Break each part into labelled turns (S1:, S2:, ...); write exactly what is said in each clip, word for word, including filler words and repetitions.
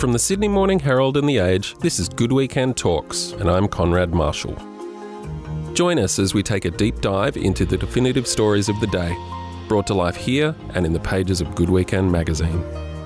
S1: From the Sydney Morning Herald and The Age, this is Good Weekend Talks, and I'm Conrad Marshall. Join us as we take a deep dive into the definitive stories of the day, brought to life here and in the pages of Good Weekend magazine.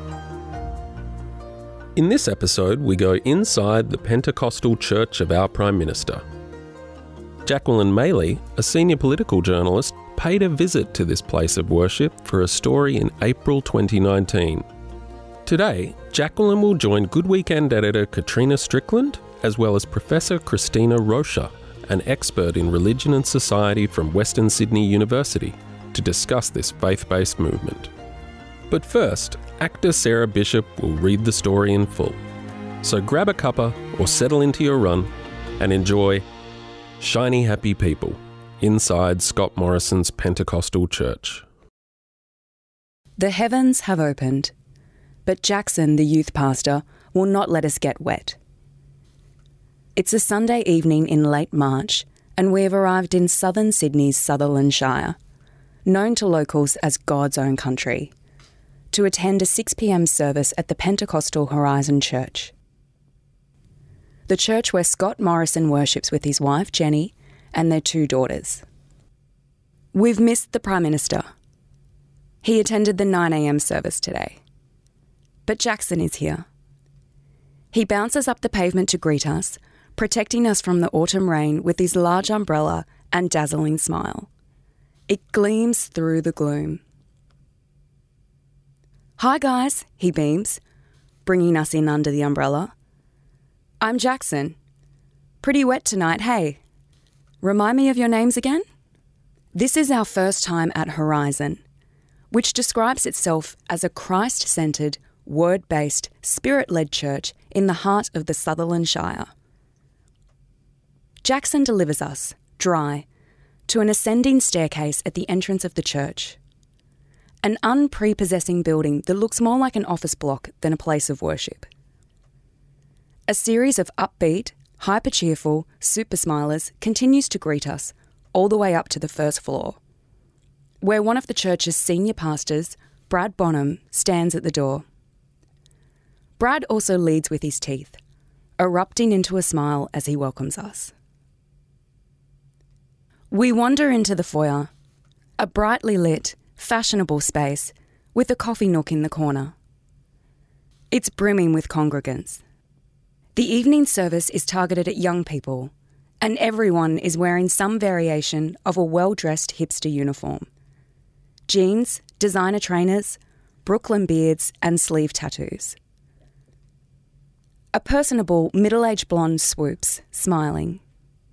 S1: In this episode, we go inside the Pentecostal Church of our Prime Minister. Jacqueline Maley, a senior political journalist, paid a visit to this place of worship for a story in April twenty nineteen. Today, Jacqueline will join Good Weekend editor Katrina Strickland, as well as Professor Christina Rocha, an expert in religion and society from Western Sydney University, to discuss this faith-based movement. But first, actor Sarah Bishop will read the story in full. So grab a cuppa or settle into your run and enjoy Shiny Happy People inside Scott Morrison's Pentecostal Church.
S2: The heavens have opened, but Jackson, the youth pastor, will not let us get wet. It's a Sunday evening in late March, and we have arrived in southern Sydney's Sutherland Shire, known to locals as God's own country, to attend a six p.m. service at the Pentecostal Horizon Church. The church where Scott Morrison worships with his wife Jenny and their two daughters. We've missed the Prime Minister. He attended the nine a.m. service today. But Jackson is here. He bounces up the pavement to greet us, protecting us from the autumn rain with his large umbrella and dazzling smile. It gleams through the gloom. "Hi guys," he beams, bringing us in under the umbrella. "I'm Jackson. Pretty wet tonight, hey? Remind me of your names again?" This is our first time at Horizon, which describes itself as a Christ-centred, word-based, spirit-led church in the heart of the Sutherland Shire. Jackson delivers us, dry, to an ascending staircase at the entrance of the church. An unprepossessing building that looks more like an office block than a place of worship. A series of upbeat, hyper-cheerful, super smilers continues to greet us all the way up to the first floor, where one of the church's senior pastors, Brad Bonham, stands at the door. Brad also leads with his teeth, erupting into a smile as he welcomes us. We wander into the foyer, a brightly lit, fashionable space with a coffee nook in the corner. It's brimming with congregants. The evening service is targeted at young people, and everyone is wearing some variation of a well-dressed hipster uniform. Jeans, designer trainers, Brooklyn beards and sleeve tattoos. A personable, middle-aged blonde swoops, smiling.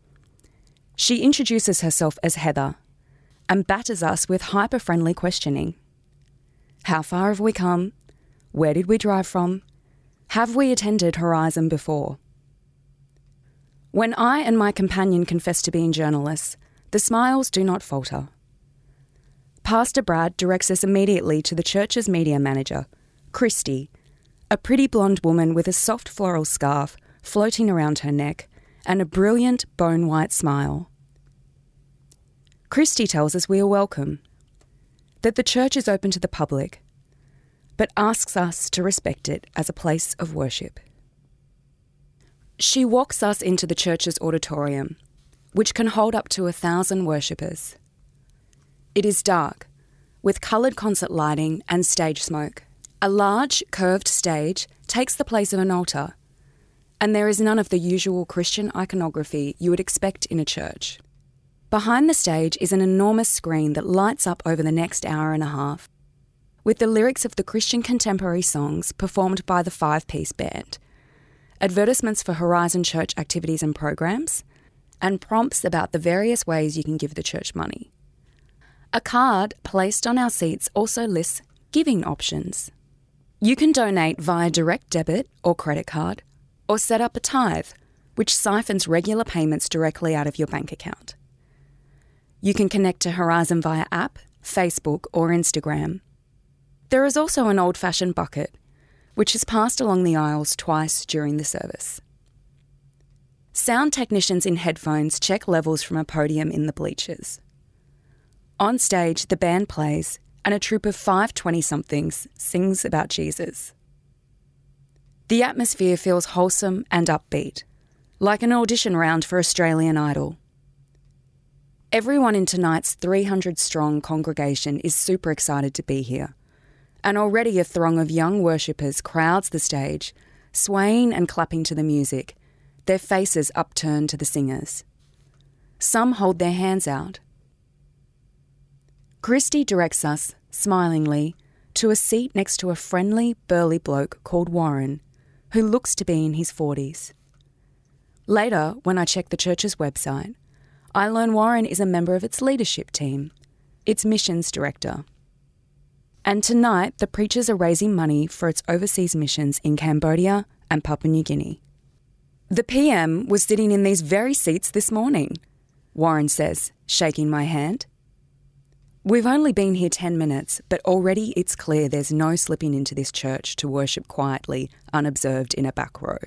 S2: She introduces herself as Heather and batters us with hyper-friendly questioning. How far have we come? Where did we drive from? Have we attended Horizon before? When I and my companion confess to being journalists, the smiles do not falter. Pastor Brad directs us immediately to the church's media manager, Christy, a pretty blonde woman with a soft floral scarf floating around her neck and a brilliant bone-white smile. Christy tells us we are welcome, that the church is open to the public, but asks us to respect it as a place of worship. She walks us into the church's auditorium, which can hold up to a thousand worshippers. It is dark, with coloured concert lighting and stage smoke. A large, curved stage takes the place of an altar, and there is none of the usual Christian iconography you would expect in a church. Behind the stage is an enormous screen that lights up over the next hour and a half, with the lyrics of the Christian contemporary songs performed by the five-piece band, advertisements for Horizon Church activities and programs, and prompts about the various ways you can give the church money. A card placed on our seats also lists giving options. You can donate via direct debit or credit card, or set up a tithe, which siphons regular payments directly out of your bank account. You can connect to Horizon via app, Facebook or Instagram. There is also an old-fashioned bucket, which is passed along the aisles twice during the service. Sound technicians in headphones check levels from a podium in the bleachers. On stage, the band plays, and a troupe of five twenty-somethings sings about Jesus. The atmosphere feels wholesome and upbeat, like an audition round for Australian Idol. Everyone in tonight's three hundred strong congregation is super excited to be here, and already a throng of young worshippers crowds the stage, swaying and clapping to the music, their faces upturned to the singers. Some hold their hands out. Christy directs us, smilingly, to a seat next to a friendly, burly bloke called Warren, who looks to be in his forties. Later, when I check the church's website, I learn Warren is a member of its leadership team, its missions director. And tonight, the preachers are raising money for its overseas missions in Cambodia and Papua New Guinea. The P M was sitting in these very seats this morning, Warren says, shaking my hand. We've only been here ten minutes, but already it's clear there's no slipping into this church to worship quietly, unobserved in a back row.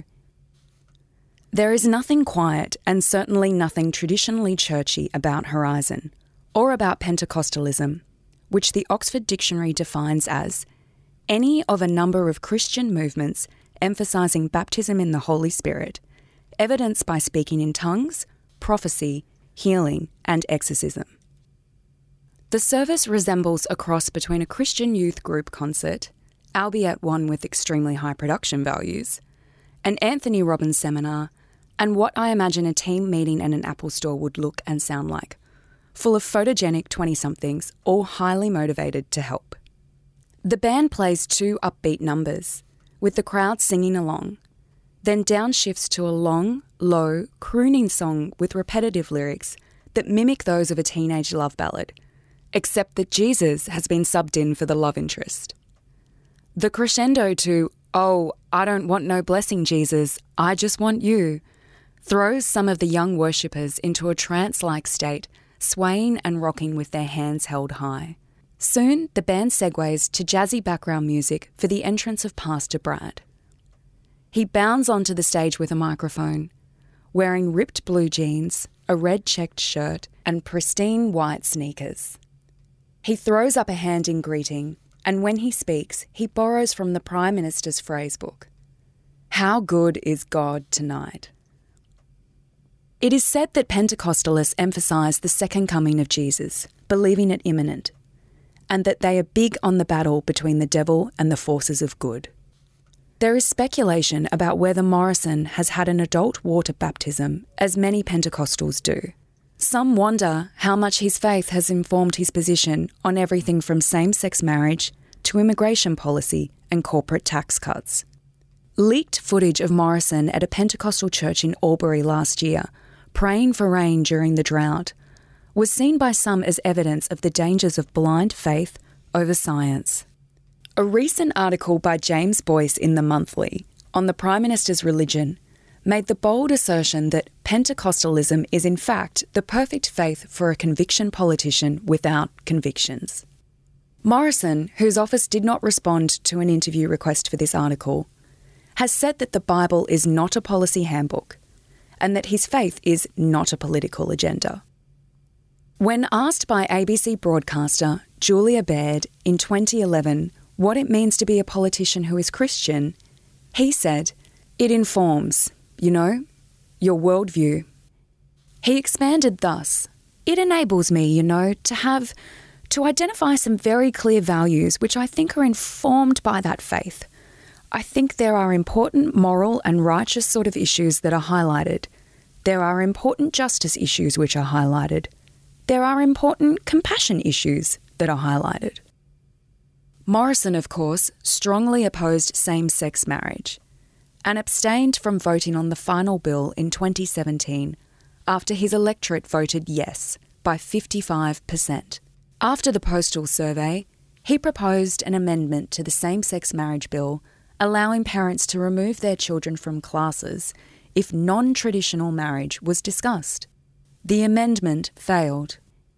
S2: There is nothing quiet and certainly nothing traditionally churchy about Horizon, or about Pentecostalism, which the Oxford Dictionary defines as any of a number of Christian movements emphasising baptism in the Holy Spirit, evidenced by speaking in tongues, prophecy, healing and exorcism. The service resembles a cross between a Christian youth group concert, albeit one with extremely high production values, an Anthony Robbins seminar, and what I imagine a team meeting at an Apple store would look and sound like, full of photogenic twenty-somethings, all highly motivated to help. The band plays two upbeat numbers, with the crowd singing along, then downshifts to a long, low, crooning song with repetitive lyrics that mimic those of a teenage love ballad, except that Jesus has been subbed in for the love interest. The crescendo to, "Oh, I don't want no blessing, Jesus, I just want you," throws some of the young worshippers into a trance-like state, swaying and rocking with their hands held high. Soon, the band segues to jazzy background music for the entrance of Pastor Brad. He bounds onto the stage with a microphone, wearing ripped blue jeans, a red checked shirt, and pristine white sneakers. He throws up a hand in greeting, and when he speaks, he borrows from the Prime Minister's phrasebook. How good is God tonight? It is said that Pentecostalists emphasise the second coming of Jesus, believing it imminent, and that they are big on the battle between the devil and the forces of good. There is speculation about whether Morrison has had an adult water baptism, as many Pentecostals do. Some wonder how much his faith has informed his position on everything from same-sex marriage to immigration policy and corporate tax cuts. Leaked footage of Morrison at a Pentecostal church in Albury last year, praying for rain during the drought, was seen by some as evidence of the dangers of blind faith over science. A recent article by James Boyce in The Monthly on the Prime Minister's religion made the bold assertion that Pentecostalism is in fact the perfect faith for a conviction politician without convictions. Morrison, whose office did not respond to an interview request for this article, has said that the Bible is not a policy handbook and that his faith is not a political agenda. When asked by A B C broadcaster Julia Baird in twenty eleven what it means to be a politician who is Christian, he said, "It informs, you know, your worldview." He expanded thus, "It enables me, you know, to have, to identify some very clear values which I think are informed by that faith. I think there are important moral and righteous sort of issues that are highlighted. There are important justice issues which are highlighted. There are important compassion issues that are highlighted." Morrison, of course, strongly opposed same-sex marriage and abstained from voting on the final bill in twenty seventeen after his electorate voted yes by fifty-five percent. After the postal survey, he proposed an amendment to the same-sex marriage bill allowing parents to remove their children from classes if non-traditional marriage was discussed. The amendment failed.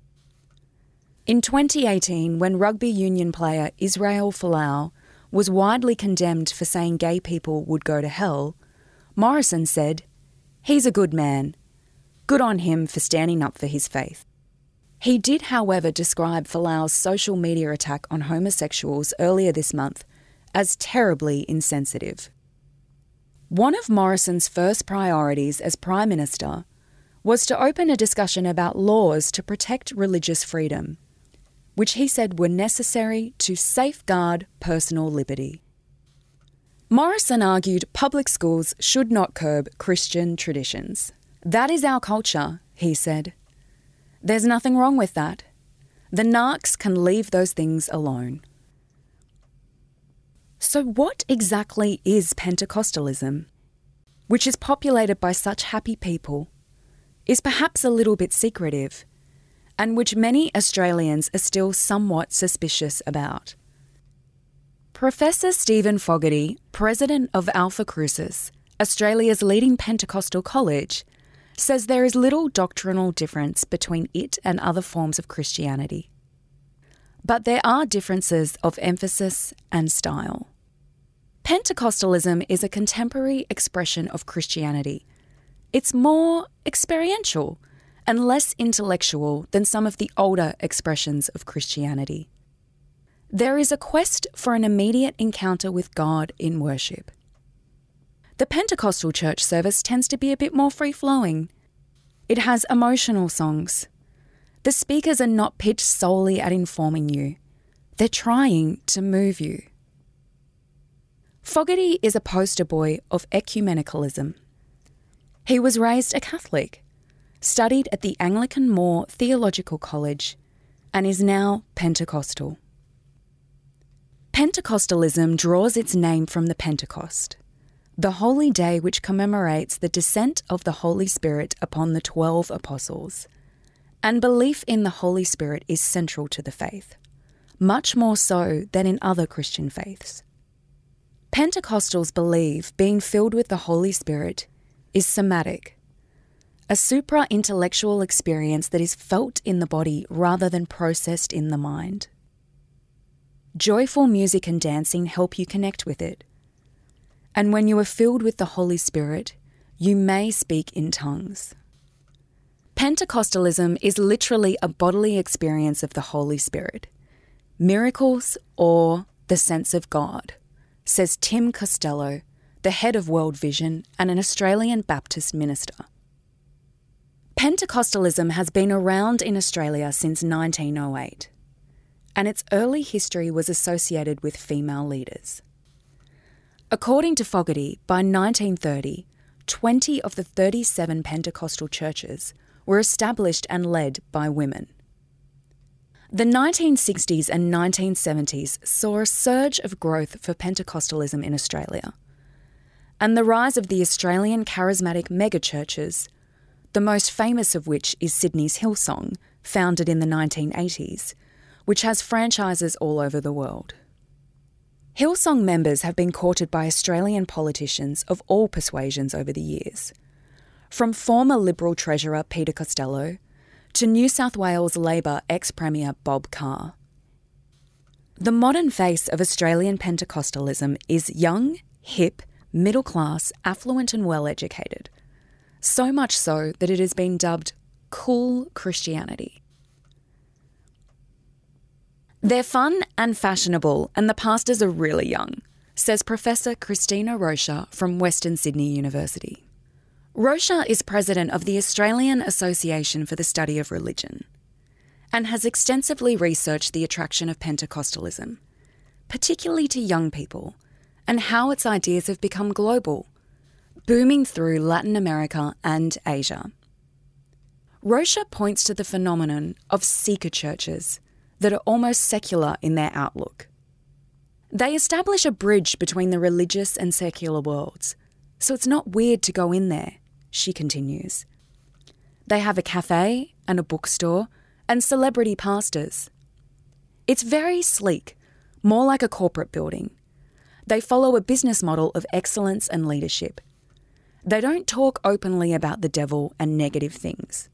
S2: In twenty eighteen, when rugby union player Israel Folau was widely condemned for saying gay people would go to hell, Morrison said, "He's a good man. Good on him for standing up for his faith." He did, however, describe Folau's social media attack on homosexuals earlier this month as terribly insensitive. One of Morrison's first priorities as Prime Minister was to open a discussion about laws to protect religious freedom, which he said were necessary to safeguard personal liberty. Morrison argued public schools should not curb Christian traditions. That is our culture, he said. There's nothing wrong with that. The narcs can leave those things alone. So what exactly is Pentecostalism, which is populated by such happy people, is perhaps a little bit secretive, and which many Australians are still somewhat suspicious about? Professor Stephen Fogarty, president of Alpha Crucis, Australia's leading Pentecostal college, says there is little doctrinal difference between it and other forms of Christianity. But there are differences of emphasis and style. Pentecostalism is a contemporary expression of Christianity. It's more experiential and less intellectual than some of the older expressions of Christianity. There is a quest for an immediate encounter with God in worship. The Pentecostal church service tends to be a bit more free-flowing. It has emotional songs. The speakers are not pitched solely at informing you. They're trying to move you. Fogarty is a poster boy of ecumenicalism. He was raised a Catholic, studied at the Anglican Moore Theological College, and is now Pentecostal. Pentecostalism draws its name from the Pentecost, the holy day which commemorates the descent of the Holy Spirit upon the twelve apostles, and belief in the Holy Spirit is central to the faith, much more so than in other Christian faiths. Pentecostals believe being filled with the Holy Spirit is somatic, a supra-intellectual experience that is felt in the body rather than processed in the mind. Joyful music and dancing help you connect with it. And when you are filled with the Holy Spirit, you may speak in tongues. Pentecostalism is literally a bodily experience of the Holy Spirit, miracles or the sense of God, says Tim Costello, the head of World Vision and an Australian Baptist minister. Pentecostalism has been around in Australia since nineteen oh eight, and its early history was associated with female leaders. According to Fogarty, by nineteen thirty, twenty of the thirty-seven Pentecostal churches were established and led by women. The nineteen sixties and nineteen seventies saw a surge of growth for Pentecostalism in Australia, and the rise of the Australian charismatic megachurches, the most famous of which is Sydney's Hillsong, founded in the nineteen eighties, which has franchises all over the world. Hillsong members have been courted by Australian politicians of all persuasions over the years, from former Liberal Treasurer Peter Costello to New South Wales Labor ex-Premier Bob Carr. The modern face of Australian Pentecostalism is young, hip, middle-class, affluent and well-educated, so much so that it has been dubbed cool Christianity. They're fun and fashionable, and the pastors are really young, says Professor Christina Rocha from Western Sydney University. Rocha is president of the Australian Association for the Study of Religion and has extensively researched the attraction of Pentecostalism, particularly to young people, and how its ideas have become global, booming through Latin America and Asia. Rocha points to the phenomenon of seeker churches that are almost secular in their outlook. They establish a bridge between the religious and secular worlds, so it's not weird to go in there, she continues. They have a cafe and a bookstore and celebrity pastors. It's very sleek, more like a corporate building. They follow a business model of excellence and leadership. They don't talk openly about the devil and negative things.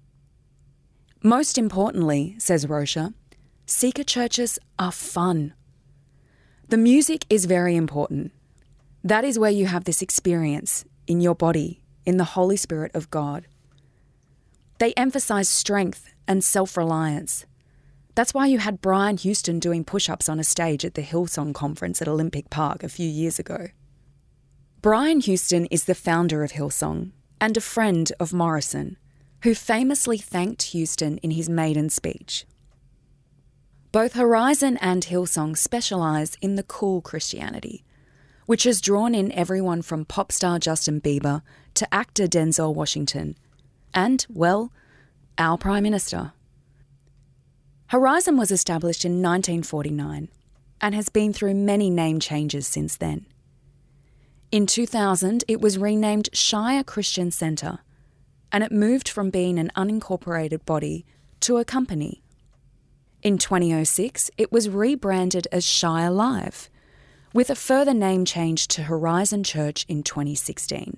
S2: Most importantly, says Rocha, seeker churches are fun. The music is very important. That is where you have this experience in your body, in the Holy Spirit of God. They emphasise strength and self-reliance. That's why you had Brian Houston doing push-ups on a stage at the Hillsong conference at Olympic Park a few years ago. Brian Houston is the founder of Hillsong and a friend of Morrison, who famously thanked Houston in his maiden speech. Both Horizon and Hillsong specialise in the cool Christianity, which has drawn in everyone from pop star Justin Bieber to actor Denzel Washington and, well, our Prime Minister. Horizon was established in nineteen forty-nine and has been through many name changes since then. In two thousand, it was renamed Shire Christian Centre, and it moved from being an unincorporated body to a company. In twenty oh six, it was rebranded as Shire Live, with a further name change to Horizon Church in twenty sixteen.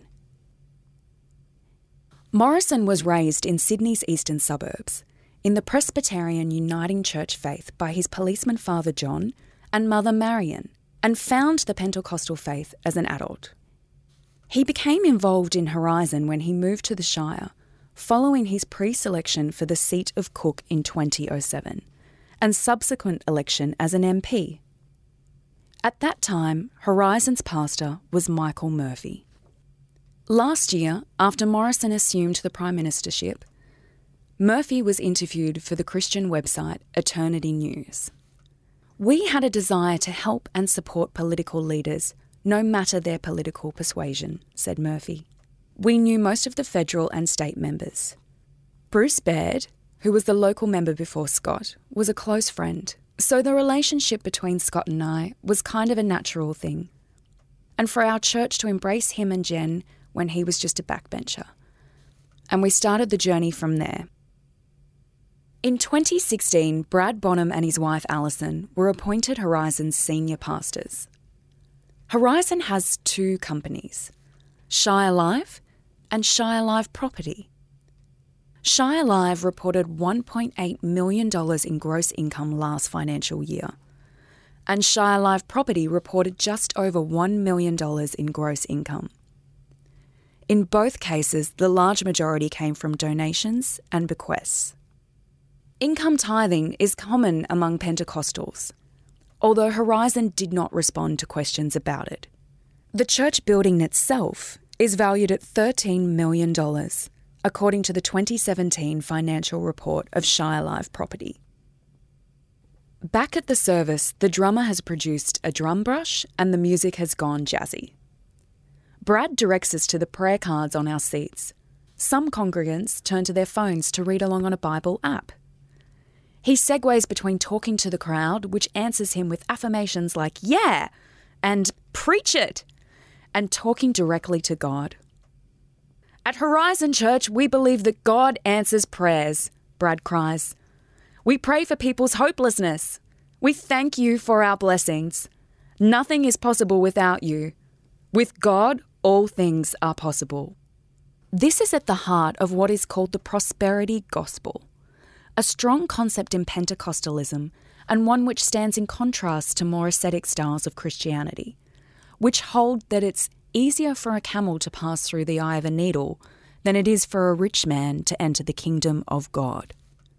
S2: Morrison was raised in Sydney's eastern suburbs, in the Presbyterian Uniting Church faith by his policeman father John and mother Marion, and found the Pentecostal faith as an adult. He became involved in Horizon when he moved to the Shire, following his pre-selection for the seat of Cook in twenty oh seven, and subsequent election as an M P. At that time, Horizon's pastor was Michael Murphy. Last year, after Morrison assumed the Prime Ministership, Murphy was interviewed for the Christian website Eternity News. "We had a desire to help and support political leaders, no matter their political persuasion," said Murphy. "We knew most of the federal and state members. Bruce Baird, who was the local member before Scott, was a close friend, so the relationship between Scott and I was kind of a natural thing. And for our church to embrace him and Jen when he was just a backbencher. And we started the journey from there." In twenty sixteen, Brad Bonham and his wife Alison were appointed Horizon's senior pastors. Horizon has two companies, Shire Live and Shire Live Property. Shire Live reported one point eight million dollars in gross income last financial year, and Shire Live Property reported just over one million dollars in gross income. In both cases, the large majority came from donations and bequests. Income tithing is common among Pentecostals, although Horizon did not respond to questions about it. The church building itself is valued at thirteen million dollars, according to the twenty seventeen financial report of Shire Live Property. Back at the service, the drummer has produced a drum brush and the music has gone jazzy. Brad directs us to the prayer cards on our seats. Some congregants turn to their phones to read along on a Bible app. He segues between talking to the crowd, which answers him with affirmations like, "Yeah," and "Preach it," and talking directly to God. "At Horizon Church, we believe that God answers prayers," Brad cries. "We pray for people's hopelessness. We thank you for our blessings. Nothing is possible without you. With God, all things are possible." This is at the heart of what is called the prosperity gospel, a strong concept in Pentecostalism and one which stands in contrast to more ascetic styles of Christianity, which hold that it's easier for a camel to pass through the eye of a needle than it is for a rich man to enter the kingdom of God.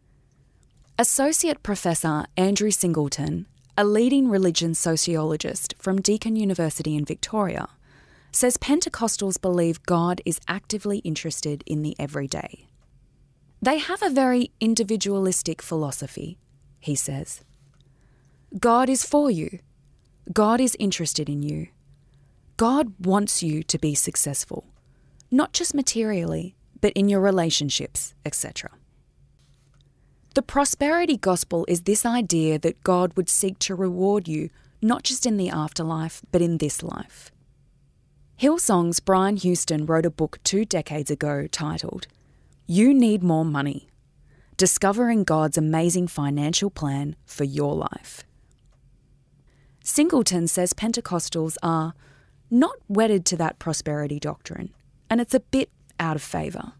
S2: Associate Professor Andrew Singleton, a leading religion sociologist from Deakin University in Victoria, says Pentecostals believe God is actively interested in the everyday. They have a very individualistic philosophy, he says. God is for you. God is interested in you. God wants you to be successful, not just materially, but in your relationships, et cetera. The prosperity gospel is this idea that God would seek to reward you not just in the afterlife, but in this life. Hillsong's Brian Houston wrote a book two decades ago titled, "You Need More Money: Discovering God's Amazing Financial Plan for Your Life." Singleton says Pentecostals are not wedded to that prosperity doctrine, and it's a bit out of favour.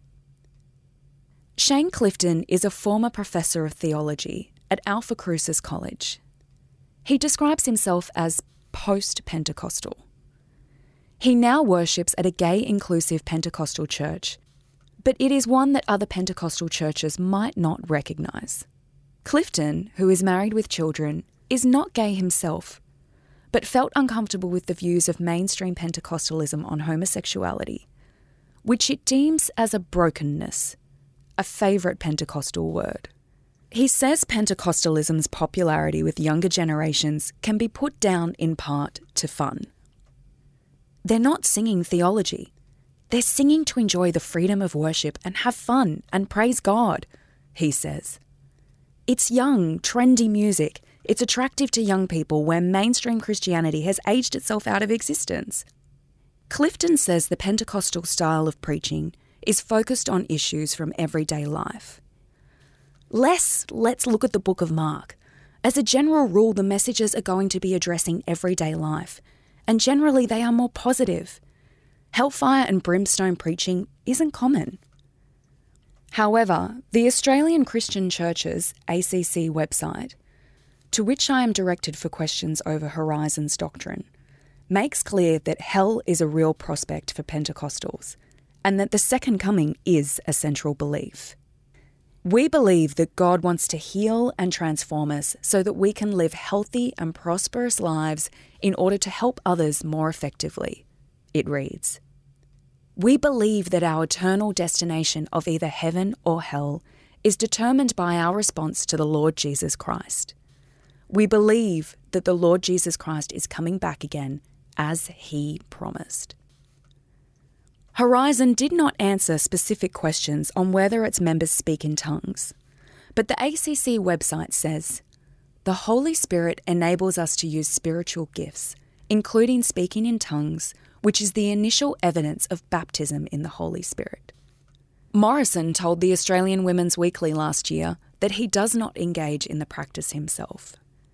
S2: Shane Clifton is a former professor of theology at Alpha Crucis College. He describes himself as post-Pentecostal. He now worships at a gay-inclusive Pentecostal church, but it is one that other Pentecostal churches might not recognise. Clifton, who is married with children, is not gay himself, but felt uncomfortable with the views of mainstream Pentecostalism on homosexuality, which it deems as a brokenness, a favourite Pentecostal word. He says Pentecostalism's popularity with younger generations can be put down in part to fun. They're not singing theology. They're singing to enjoy the freedom of worship and have fun and praise God, he says. It's young, trendy music. It's attractive to young people where mainstream Christianity has aged itself out of existence. Clifton says the Pentecostal style of preaching is focused on issues from everyday life. Less, let's look at the book of Mark. As a general rule, the messages are going to be addressing everyday life, and generally they are more positive. Hellfire and brimstone preaching isn't common. However, the Australian Christian Church's A C C website, to which I am directed for questions over Horizon's doctrine, makes clear that hell is a real prospect for Pentecostals, and that the second coming is a central belief. We believe that God wants to heal and transform us so that we can live healthy and prosperous lives in order to help others more effectively, it reads. We believe that our eternal destination of either heaven or hell is determined by our response to the Lord Jesus Christ. We believe that the Lord Jesus Christ is coming back again as he promised. Horizon did not answer specific questions on whether its members speak in tongues, but the A C C website says, the Holy Spirit enables us to use spiritual gifts, including speaking in tongues, which is the initial evidence of baptism in the Holy Spirit. Morrison told the Australian Women's Weekly last year that he does not engage in the practice himself.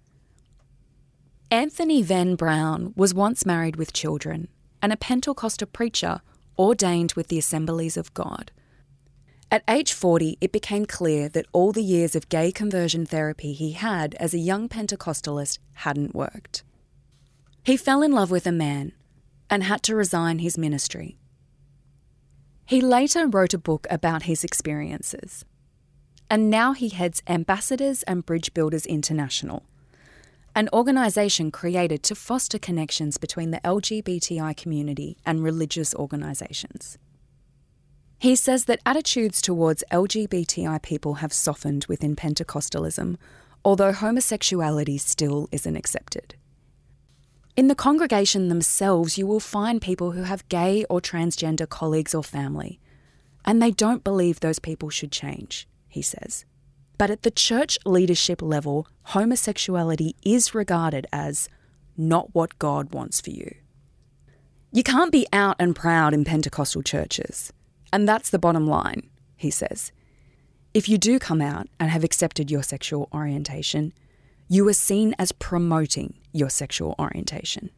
S2: Anthony Van Brown was once married with children and a Pentecostal preacher ordained with the Assemblies of God. At age forty, it became clear that all the years of gay conversion therapy he had as a young Pentecostalist hadn't worked. He fell in love with a man and had to resign his ministry. He later wrote a book about his experiences, and now he heads Ambassadors and Bridge Builders International, an organisation created to foster connections between the L G B T I community and religious organisations. He says that attitudes towards L G B T I people have softened within Pentecostalism, although homosexuality still isn't accepted. In the congregation themselves, you will find people who have gay or transgender colleagues or family, and they don't believe those people should change, he says. But at the church leadership level, homosexuality is regarded as not what God wants for you. You can't be out and proud in Pentecostal churches, and that's the bottom line, he says. If you do come out and have accepted your sexual orientation, you are seen as promoting your sexual orientation.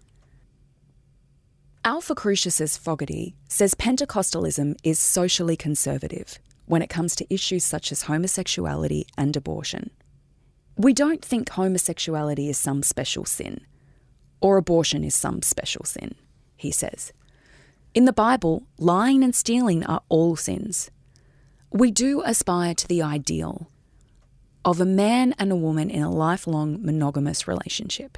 S2: Alpha Crucius Fogarty says Pentecostalism is socially conservative when it comes to issues such as homosexuality and abortion. We don't think homosexuality is some special sin, or abortion is some special sin, he says. In the Bible, lying and stealing are all sins. We do aspire to the ideal of a man and a woman in a lifelong monogamous relationship.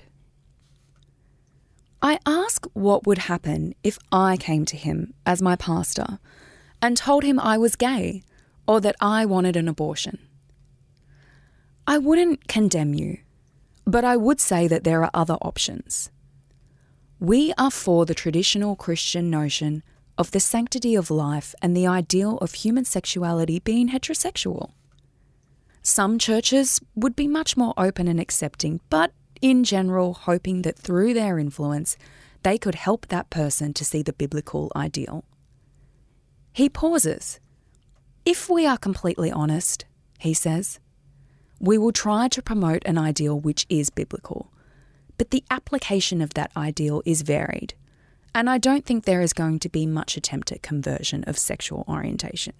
S2: I ask what would happen if I came to him as my pastor and told him I was gay or that I wanted an abortion. I wouldn't condemn you, but I would say that there are other options. We are for the traditional Christian notion of the sanctity of life and the ideal of human sexuality being heterosexual. Some churches would be much more open and accepting, but in general hoping that through their influence they could help that person to see the biblical ideal. He pauses. If we are completely honest, he says, we will try to promote an ideal which is biblical, but the application of that ideal is varied, and I don't think there is going to be much attempt at conversion of sexual orientation.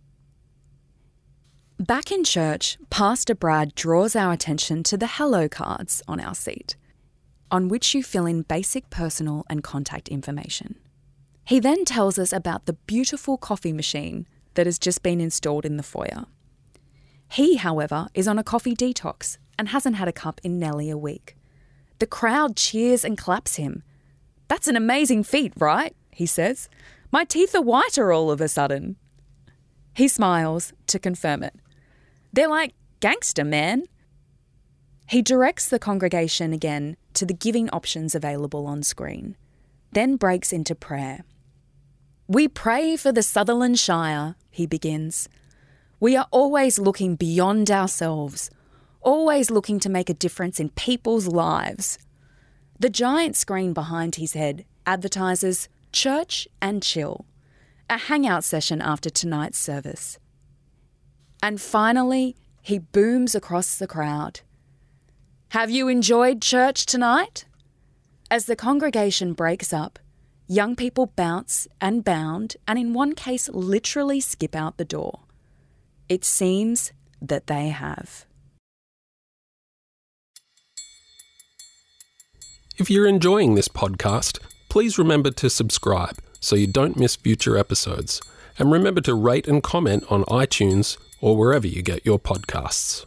S2: Back in church, Pastor Brad draws our attention to the hello cards on our seat, on which you fill in basic personal and contact information. He then tells us about the beautiful coffee machine that has just been installed in the foyer. He, however, is on a coffee detox and hasn't had a cup in nearly a week. The crowd cheers and claps him. "That's an amazing feat, right?" he says. "My teeth are whiter all of a sudden." He smiles to confirm it. "They're like gangster, man." He directs the congregation again to the giving options available on screen, then breaks into prayer. "We pray for the Sutherland Shire," he begins. "We are always looking beyond ourselves, always looking to make a difference in people's lives." The giant screen behind his head advertises Church and Chill, a hangout session after tonight's service. And finally, he booms across the crowd. "Have you enjoyed church tonight?" As the congregation breaks up, young people bounce and bound and in one case literally skip out the door. It seems that they have.
S1: If you're enjoying this podcast, please remember to subscribe so you don't miss future episodes. And remember to rate and comment on iTunes or wherever you get your podcasts.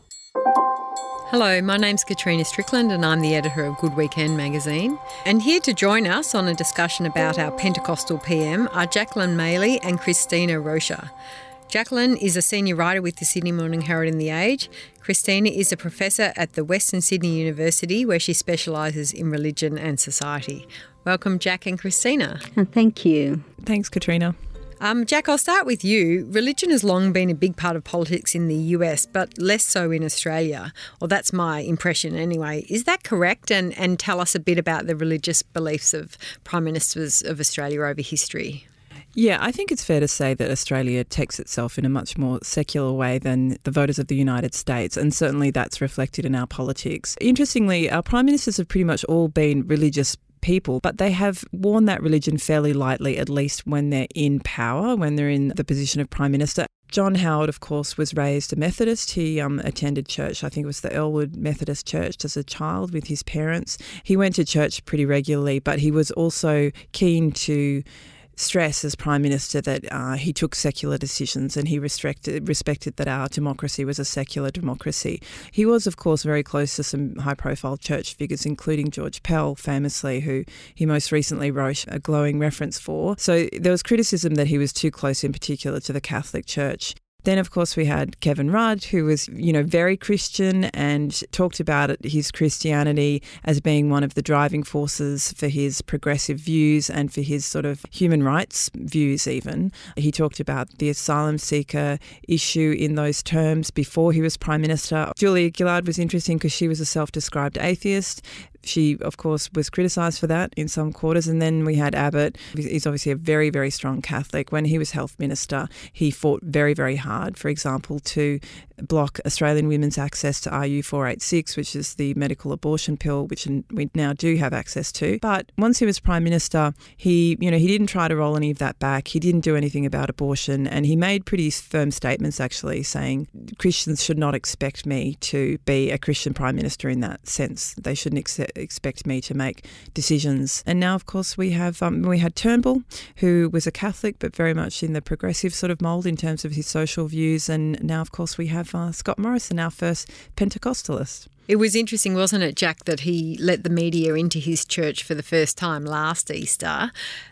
S3: Hello, my name's Katrina Strickland and I'm the editor of Good Weekend magazine. And here to join us on a discussion about our Pentecostal P M are Jacqueline Maley and Christina Rocha. Jacqueline is a senior writer with the Sydney Morning Herald and The Age. Christina is a professor at the Western Sydney University where she specialises in religion and society. Welcome, Jack and Christina.
S4: Thank you.
S5: Thanks, Katrina.
S3: Um, Jack, I'll start with you. Religion has long been a big part of politics in the U S, but less so in Australia. Or that's my impression anyway. Is that correct? And, and tell us a bit about the religious beliefs of Prime Ministers of Australia over history.
S5: Yeah, I think it's fair to say that Australia takes itself in a much more secular way than the voters of the United States, and certainly that's reflected in our politics. Interestingly, our Prime Ministers have pretty much all been religious people, but they have worn that religion fairly lightly, at least when they're in power, when they're in the position of Prime Minister. John Howard, of course, was raised a Methodist. He um, attended church, I think it was the Elwood Methodist Church, as a child with his parents. He went to church pretty regularly, but he was also keen to stress as Prime Minister that uh, he took secular decisions and he restricted, respected that our democracy was a secular democracy. He was, of course, very close to some high-profile church figures, including George Pell, famously, who he most recently wrote a glowing reference for. So there was criticism that he was too close in particular to the Catholic Church. Then, of course, we had Kevin Rudd, who was, you know, very Christian and talked about it, his Christianity as being one of the driving forces for his progressive views and for his sort of human rights views even. He talked about the asylum seeker issue in those terms before he was Prime Minister. Julia Gillard was interesting because she was a self-described atheist. She, of course, was criticised for that in some quarters. And then we had Abbott. He's obviously a very, very strong Catholic. When he was Health Minister, he fought very, very hard, for example, to block Australian women's access to R U four eighty-six, which is the medical abortion pill, which we now do have access to. But once he was Prime Minister, he, you know, he didn't try to roll any of that back. He didn't do anything about abortion. And he made pretty firm statements, actually, saying Christians should not expect me to be a Christian Prime Minister in that sense. They shouldn't accept expect me to make decisions. And now, of course, we have um, we had Turnbull, who was a Catholic but very much in the progressive sort of mould in terms of his social views. And now, of course, we have uh, Scott Morrison, our first Pentecostalist.
S3: It was interesting, wasn't it, Jack, that he let the media into his church for the first time last Easter.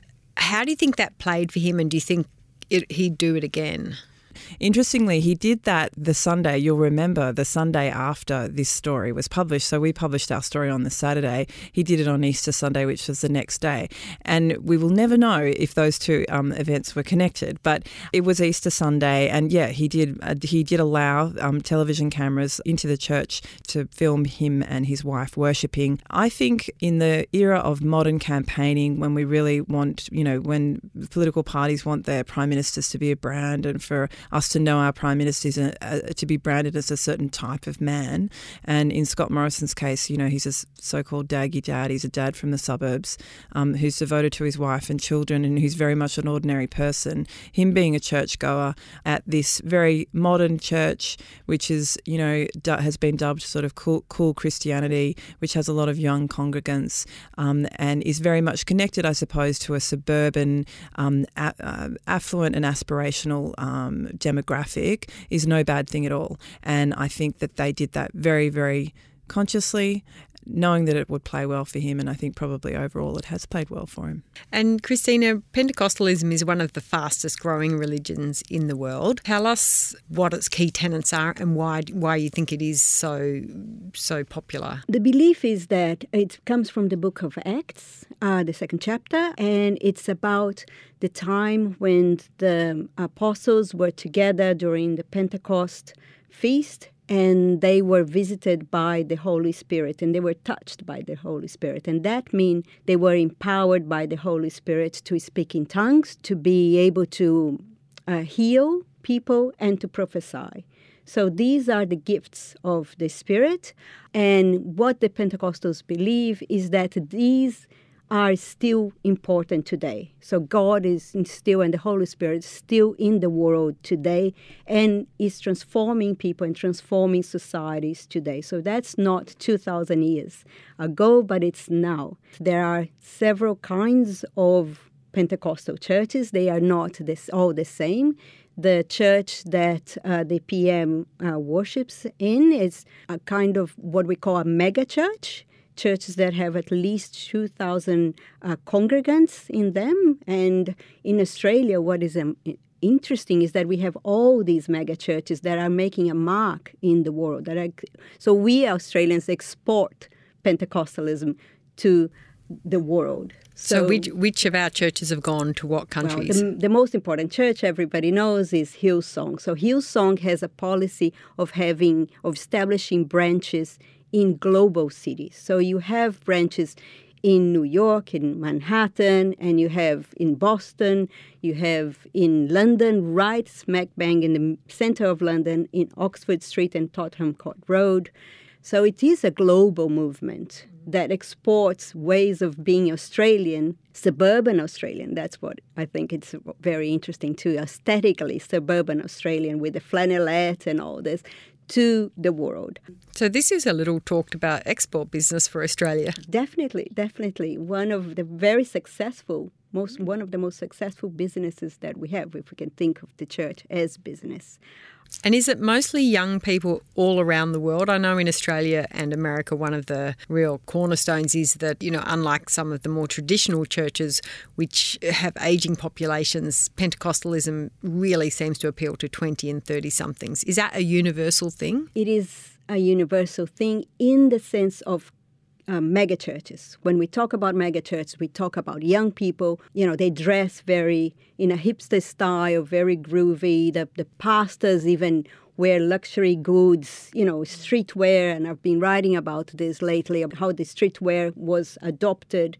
S3: How do you think that played for him, and do you think it, he'd do it again?
S5: Interestingly, he did that the Sunday, you'll remember, the Sunday after this story was published. So we published our story on the Saturday. He did it on Easter Sunday, which was the next day. And we will never know if those two um, events were connected. But it was Easter Sunday. And yeah, he did uh, he did allow um, television cameras into the church to film him and his wife worshipping. I think in the era of modern campaigning, when we really want, you know, when political parties want their prime ministers to be a brand and for us to know our Prime Minister is a, a, to be branded as a certain type of man. And in Scott Morrison's case, you know, he's a so-called daggy dad. He's a dad from the suburbs um, who's devoted to his wife and children and who's very much an ordinary person. Him being a churchgoer at this very modern church, which is, you know, du- has been dubbed sort of cool, cool Christianity, which has a lot of young congregants um, and is very much connected, I suppose, to a suburban, um, a- uh, affluent and aspirational um, demographic, is no bad thing at all. And I think that they did that very, very consciously knowing that it would play well for him, and I think probably overall it has played well for him.
S3: And Christina, Pentecostalism is one of the fastest growing religions in the world. Tell us what its key tenets are and why why you think it is so so popular.
S4: The belief is that it comes from the book of Acts, uh, the second chapter, and it's about the time when the apostles were together during the Pentecost feast, and they were visited by the Holy Spirit, and they were touched by the Holy Spirit. And that means they were empowered by the Holy Spirit to speak in tongues, to be able to uh, heal people, and to prophesy. So these are the gifts of the Spirit. And what the Pentecostals believe is that these are still important today. So God is still, and the Holy Spirit is still in the world today and is transforming people and transforming societies today. So that's not two thousand years ago, but it's now. There are several kinds of Pentecostal churches. They are not this, all the same. The church that uh, the P M uh, worships in is a kind of what we call a mega church. Churches that have at least two thousand uh, congregants in them. And in Australia, what is um, interesting is that we have all these mega churches that are making a mark in the world. That are, so we Australians export Pentecostalism to the world.
S3: So, so which, which of our churches have gone to what countries?
S4: Well, the, the most important church everybody knows is Hillsong. So Hillsong has a policy of having, of establishing branches in global cities. So you have branches in New York, in Manhattan, and you have in Boston, you have in London, right smack bang in the center of London, in Oxford Street and Tottenham Court Road. So it is a global movement that exports ways of being Australian, suburban Australian. That's what I think it's very interesting too, aesthetically suburban Australian with the flannelette and all this, to the world.
S3: So this is a little talked about export business for Australia.
S4: Definitely, definitely. One of the very successful, most one of the most successful businesses that we have, if we can think of the church as business.
S3: And is it mostly young people all around the world? I know in Australia and America, one of the real cornerstones is that, you know, unlike some of the more traditional churches which have ageing populations, Pentecostalism really seems to appeal to twenty and thirty-somethings. Is that a universal thing?
S4: It is a universal thing in the sense of Uh, mega churches. When we talk about mega churches, we talk about young people. You know, they dress very in a hipster style, very groovy. The, the pastors even wear luxury goods, you know, streetwear. And I've been writing about this lately, about how the streetwear was adopted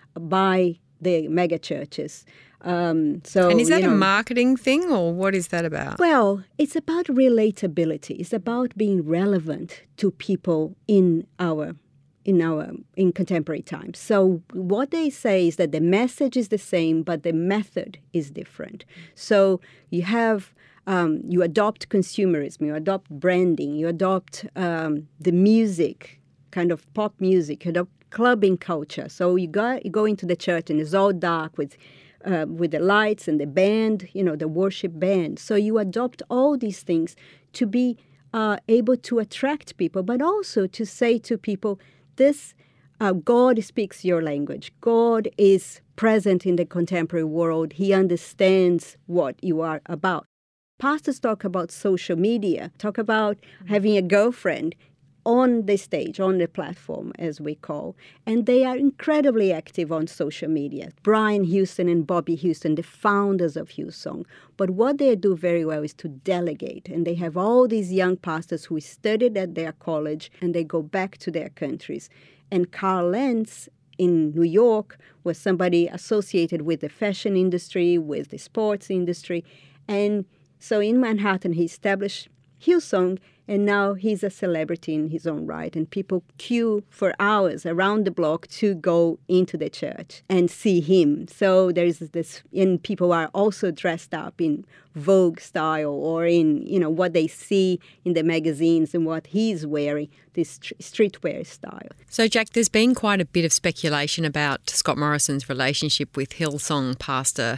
S4: by the mega churches. Um, so,
S3: and is that
S4: you know,
S3: a marketing thing, or what is that about?
S4: Well, it's about relatability. It's about being relevant to people in our in our in contemporary times. So what they say is that the message is the same, but the method is different. So you have um, you adopt consumerism, you adopt branding, you adopt um, the music, kind of pop music, you adopt clubbing culture. So you go you go into the church and it's all dark with uh, with the lights and the band, you know, the worship band. So you adopt all these things to be uh, able to attract people, but also to say to people, This, uh, God speaks your language. God is present in the contemporary world. He understands what you are about. Pastors talk about social media, talk about having a girlfriend on the stage, on the platform, as we call. And they are incredibly active on social media. Brian Houston and Bobby Houston, the founders of Hillsong. But what they do very well is to delegate. And they have all these young pastors who studied at their college and they go back to their countries. And Carl Lentz in New York was somebody associated with the fashion industry, with the sports industry. And so in Manhattan, he established Hillsong, and now he's a celebrity in his own right. And people queue for hours around the block to go into the church and see him. So there's this, and people are also dressed up in Vogue style or in, you know, what they see in the magazines and what he's wearing, this streetwear style.
S3: So, Jack, there's been quite a bit of speculation about Scott Morrison's relationship with Hillsong pastor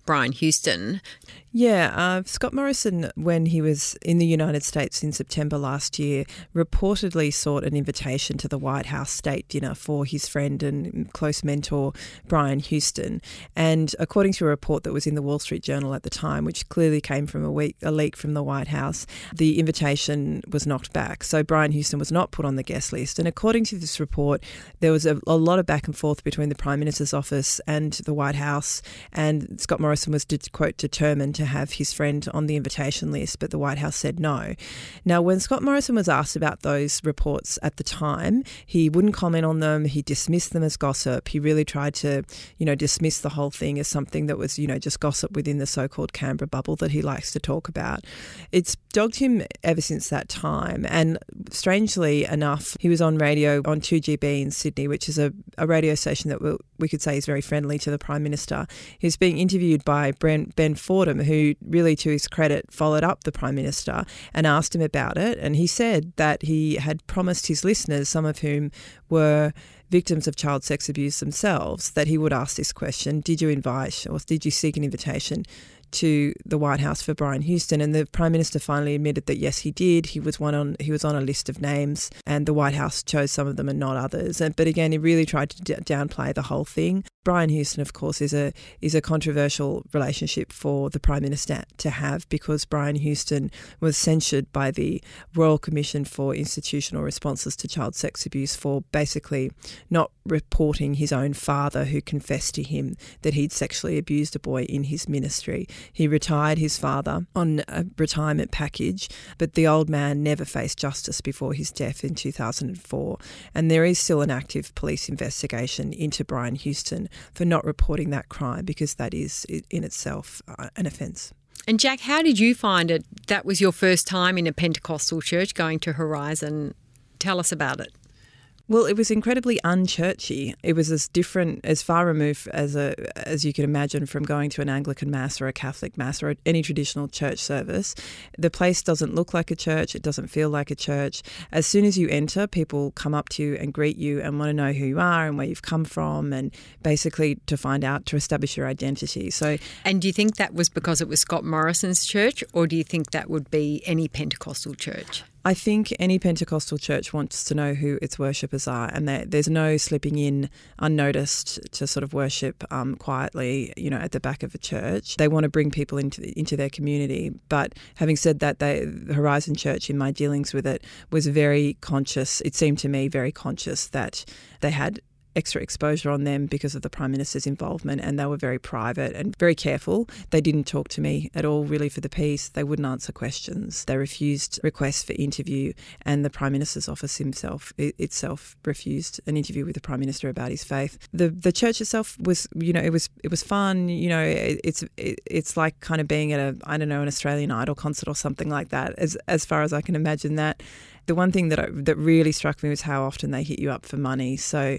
S3: Brian Houston.
S5: Yeah, uh, Scott Morrison, when he was in the United States in September last year, reportedly sought an invitation to the White House state dinner for his friend and close mentor, Brian Houston. And according to a report that was in the Wall Street Journal at the time, which clearly came from a, week, a leak from the White House, the invitation was knocked back. So Brian Houston was not put on the guest list. And according to this report, there was a, a lot of back and forth between the Prime Minister's office and the White House. And Scott Morrison was, quote, determined to have his friend on the invitation list, but the White House said no. Now, when Scott Morrison was asked about those reports at the time, he wouldn't comment on them. He dismissed them as gossip. He really tried to, you know, dismiss the whole thing as something that was, you know, just gossip within the so-called Canberra bubble that he likes to talk about. It's dogged him ever since that time. And strangely enough, he was on radio on two G B in Sydney, which is a, a radio station that we, we could say is very friendly to the Prime Minister. He was being interviewed by Ben, Ben Fordham, who really, to his credit, followed up the Prime Minister and asked him about it. And he said that he had promised his listeners, some of whom were victims of child sex abuse themselves, that he would ask this question: did you invite or did you seek an invitation to the White House for Brian Houston? And the Prime Minister finally admitted that yes, he did. He was one on he was on a list of names, and the White House chose some of them and not others. And but again, he really tried to d- downplay the whole thing. Brian Houston, of course, is a is a controversial relationship for the Prime Minister to have, because Brian Houston was censured by the Royal Commission for Institutional Responses to Child Sex Abuse for basically not reporting his own father, who confessed to him that he'd sexually abused a boy in his ministry. He retired his father on a retirement package, but the old man never faced justice before his death in two thousand four. And there is still an active police investigation into Brian Houston for not reporting that crime, because that is in itself an offence.
S3: And Jack, how did you find it? That was your first time in a Pentecostal church, going to Horizon. Tell us about it.
S5: Well, it was incredibly unchurchy. It was as different, as far removed as a as you can imagine from going to an Anglican Mass or a Catholic Mass or any traditional church service. The place doesn't look like a church. It doesn't feel like a church. As soon as you enter, people come up to you and greet you and want to know who you are and where you've come from, and basically to find out, to establish your identity. So,
S3: and do you think that was because it was Scott Morrison's church, or do you think that would be any Pentecostal church?
S5: I think any Pentecostal church wants to know who its worshippers are, and there's no slipping in unnoticed to sort of worship um, quietly, you know, at the back of a church. They want to bring people into into their community. But having said that, they, the Horizon Church, in my dealings with it, was very conscious. It seemed to me very conscious that they had extra exposure on them because of the Prime Minister's involvement, and they were very private and very careful. They didn't talk to me at all really for the piece. They wouldn't answer questions. They refused requests for interview, and the Prime Minister's office himself it, itself refused an interview with the Prime Minister about his faith. The the church itself was, you know, it was it was fun. You know, it, it's it, it's like kind of being at a I don't know an Australian Idol concert or something like that. As as far as I can imagine that. The one thing that I, that really struck me was how often they hit you up for money. So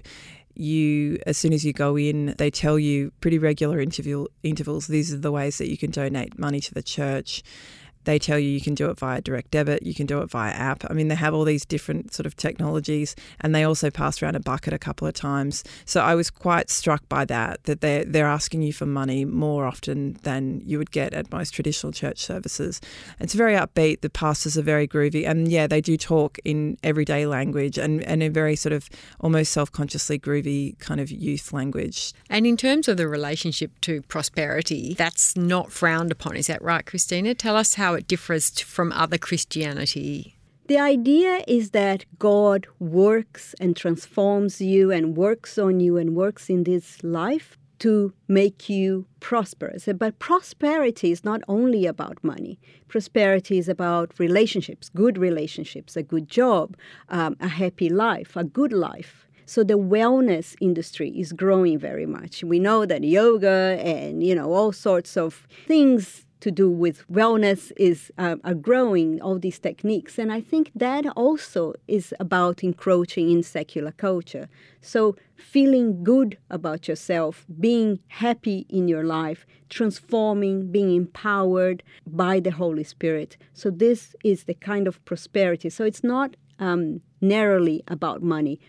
S5: you, as soon as you go in, they tell you pretty regular interview, intervals, these are the ways that you can donate money to the church. They tell you you can do it via direct debit, you can do it via app. I mean, they have all these different sort of technologies, and they also pass around a bucket a couple of times. So I was quite struck by that, that they're, they're asking you for money more often than you would get at most traditional church services. It's very upbeat. The pastors are very groovy. And, yeah, they do talk in everyday language and, and a very sort of almost self-consciously groovy kind of youth language.
S3: And in terms of the relationship to prosperity, that's not frowned upon. Is that right, Christina? Tell us how it differs from other Christianity.
S4: The idea is that God works and transforms you and works on you and works in this life to make you prosperous. But prosperity is not only about money. Prosperity is about relationships, good relationships, a good job, um, a happy life, a good life. So the wellness industry is growing very much. We know that yoga and, you know, all sorts of things to do with wellness is uh, are growing, all these techniques. And I think that also is about encroaching in secular culture. So feeling good about yourself, being happy in your life, transforming, being empowered by the Holy Spirit. So this is the kind of prosperity. So it's not um, narrowly about money.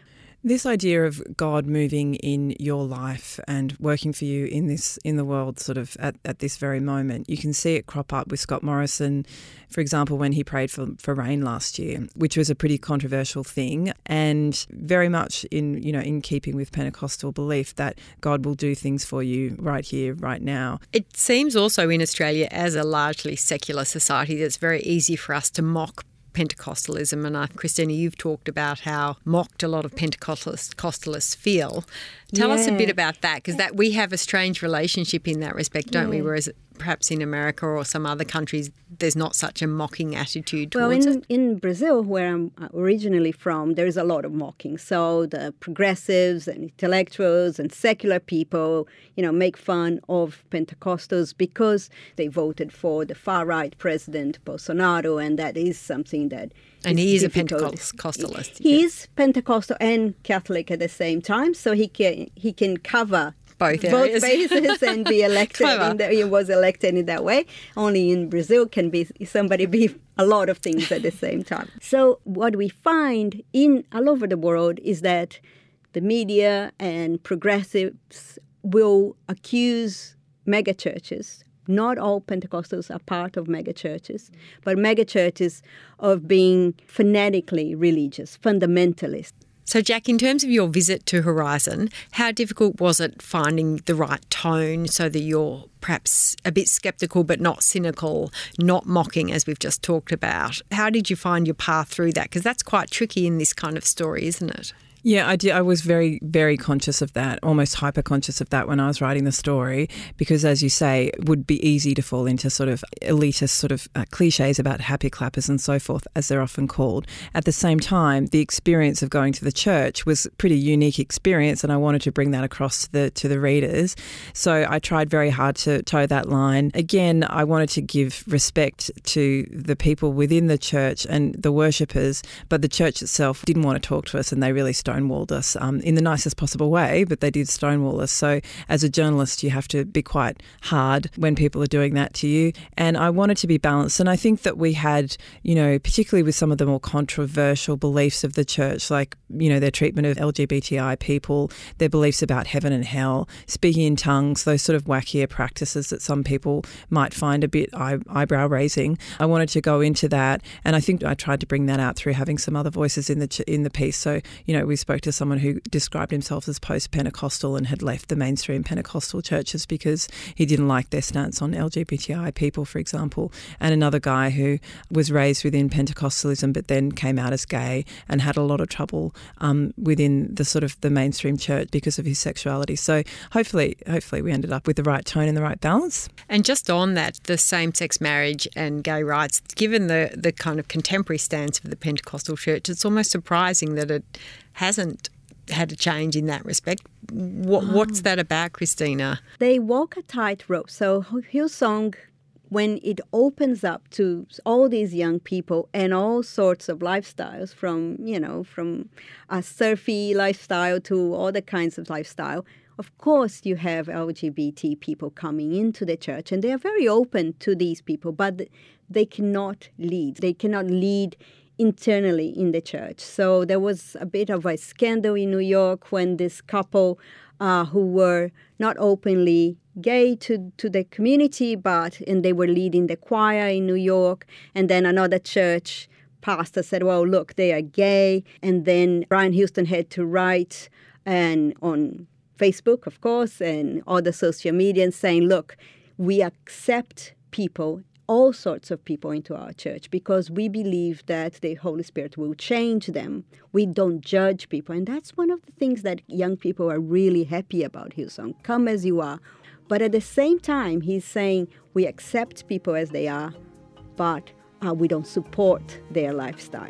S5: This idea of God moving in your life and working for you in this in the world sort of at, at this very moment, you can see it crop up with Scott Morrison, for example, when he prayed for, for rain last year, which was a pretty controversial thing and very much in, you know, in keeping with Pentecostal belief that God will do things for you right here, right now.
S3: It seems also in Australia, as a largely secular society, that it's very easy for us to mock Pentecostalism. And uh, Christina, you've talked about how mocked a lot of Pentecostalists Costalists feel. Tell yeah. us a bit about that, because that we have a strange relationship in that respect, don't yeah. we? Whereas perhaps in America or some other countries, there's not such a mocking attitude towards
S4: well, in,
S3: it.
S4: in Brazil, where I'm originally from, there is a lot of mocking. So the progressives and intellectuals and secular people, you know, make fun of Pentecostals because they voted for the far-right president, Bolsonaro, and that is something that
S3: And he is
S4: difficult.
S3: a Pentecostalist.
S4: He
S3: yeah.
S4: is Pentecostal and Catholic at the same time, so he can he can cover
S3: both,
S4: both bases and be elected. in the, he was elected in that way. Only in Brazil can be somebody be a lot of things at the same time. So what we find in all over the world is that the media and progressives will accuse megachurches. Not all Pentecostals are part of megachurches, but megachurches of being fanatically religious, fundamentalist.
S3: So, Jack, in terms of your visit to Horizon, how difficult was it finding the right tone so that you're perhaps a bit sceptical but not cynical, not mocking, as we've just talked about? How did you find your path through that? Because that's quite tricky in this kind of story, isn't it?
S5: Yeah, I did. I was very, very conscious of that, almost hyper conscious of that when I was writing the story, because, as you say, it would be easy to fall into sort of elitist sort of uh, cliches about happy clappers and so forth, as they're often called. At the same time, the experience of going to the church was a pretty unique experience, and I wanted to bring that across to the to the readers. So I tried very hard to toe that line. Again, I wanted to give respect to the people within the church and the worshippers, but the church itself didn't want to talk to us, and they really stonewalled us um, in the nicest possible way, but they did stonewall us. So as a journalist, you have to be quite hard when people are doing that to you. And I wanted to be balanced. And I think that we had, you know, particularly with some of the more controversial beliefs of the church, like, you know, their treatment of L G B T I people, their beliefs about heaven and hell, speaking in tongues, those sort of wackier practices that some people might find a bit eye- eyebrow raising. I wanted to go into that. And I think I tried to bring that out through having some other voices in the ch- in the piece. So, you know, we spoke to someone who described himself as post-Pentecostal and had left the mainstream Pentecostal churches because he didn't like their stance on L G B T I people, for example, and another guy who was raised within Pentecostalism but then came out as gay and had a lot of trouble um, within the sort of the mainstream church because of his sexuality. So hopefully, hopefully we ended up with the right tone and the right balance.
S3: And just on that, the same-sex marriage and gay rights, given the, the kind of contemporary stance of the Pentecostal church, it's almost surprising that it hasn't had a change in that respect. What, oh. What's that about, Christina?
S4: They walk a tightrope. So Hillsong, when it opens up to all these young people and all sorts of lifestyles, from, you know, from a surfy lifestyle to all the kinds of lifestyle, of course you have L G B T people coming into the church, and they are very open to these people, but they cannot lead. They cannot lead internally in the church. So there was a bit of a scandal in New York when this couple uh, who were not openly gay to, to the community, but and they were leading the choir in New York, and then another church pastor said, well, look, they are gay. And then Brian Houston had to write and on Facebook, of course, and other social media and saying, look, we accept people, all sorts of people into our church because we believe that the Holy Spirit will change them. We don't judge people. And that's one of the things that young people are really happy about Hillsong. Come as you are. But at the same time, he's saying we accept people as they are, but uh, we don't support their lifestyle.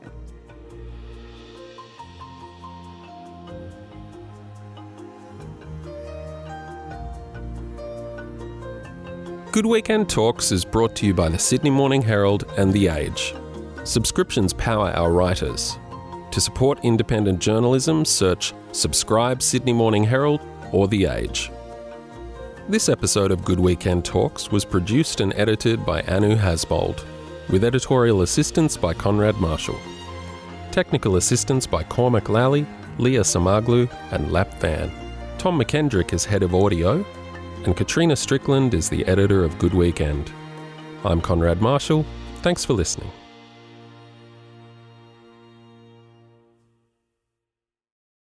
S1: Good Weekend Talks is brought to you by the Sydney Morning Herald and The Age. Subscriptions power our writers. To support independent journalism, search Subscribe Sydney Morning Herald or The Age. This episode of Good Weekend Talks was produced and edited by Anu Hasbold, with editorial assistance by Conrad Marshall. Technical assistance by Cormac Lally Leah Samaglu and Lap Van. Tom McKendrick is head of audio, and Katrina Strickland is the editor of Good Weekend. I'm Conrad Marshall. Thanks for listening.